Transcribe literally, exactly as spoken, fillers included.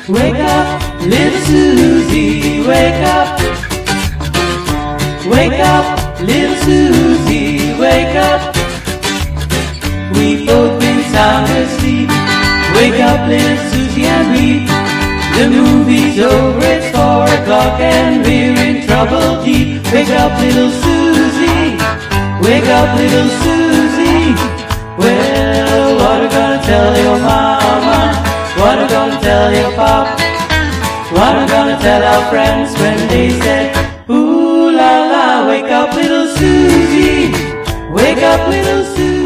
Wake up, little Susie, wake up. Wake up, little Susie, wake up. We've both been sound asleep. Wake up, little Susie, and read. The movie's over, it's four o'clock and we're in trouble deep. Wake up, little Susie, wake up, little Susie. Well, what are gonna tell your mama? What are gonna tell your pop? What are gonna tell our friends when they say, ooh la la, wake up, little Susie, wake up, little Susie.